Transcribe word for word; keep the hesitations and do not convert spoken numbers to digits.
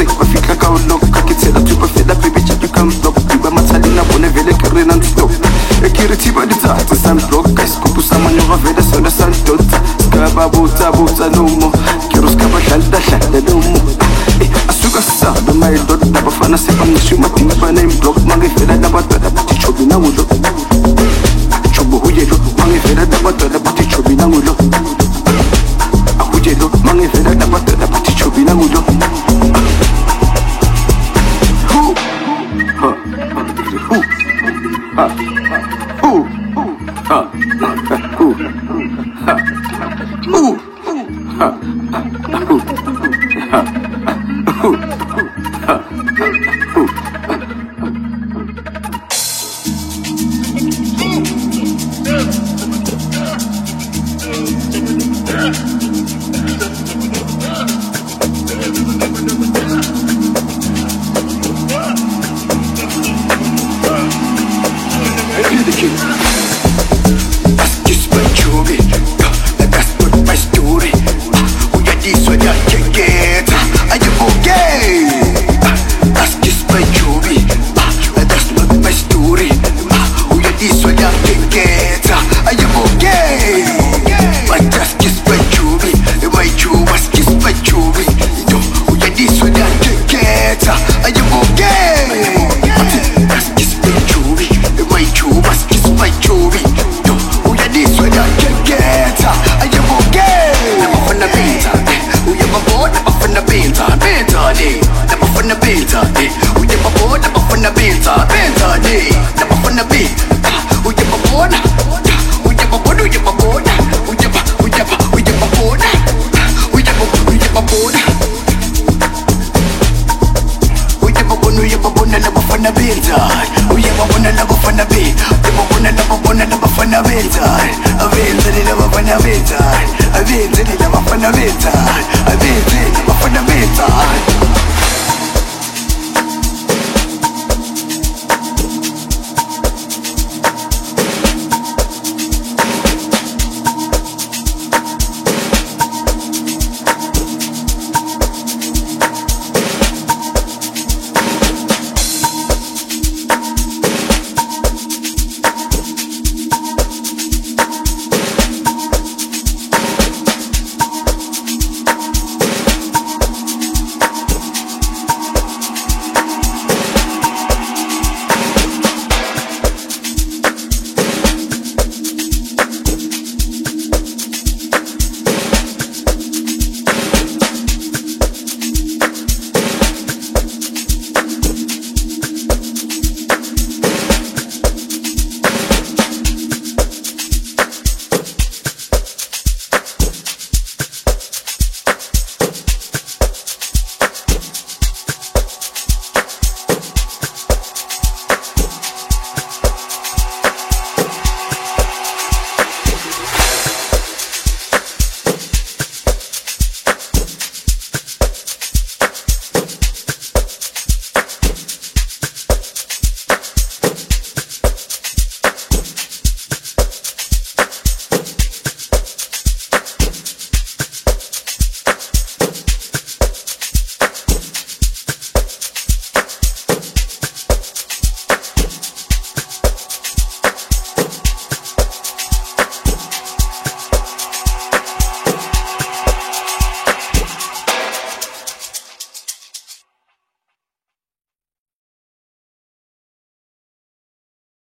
se ba fitla ka o loka ke tsela tupa fela baby chat you come block ba matsalina bone vele ke re non stop e ke re thiba ditsatsa san block ka skupu sa manyoga vele sona san dotsa ska ba botsa botsa no mo ke ro ska ba hlalda hlalda no mo e asuka sa ba mai dot ba fana se ba ngishu matinga ba name block mange vele da ba tada ti chobi na ulo chobo huye lo mange vele da ba tada ti chobi na ulo ahuje lo mange vele da ba tada ti chobi na ulo hu ha hu ha hu ha hu ha hu ha hu ha hu Abenzi, abenzi, abenzi, abenzi, abenzi, abenzi, abenzi,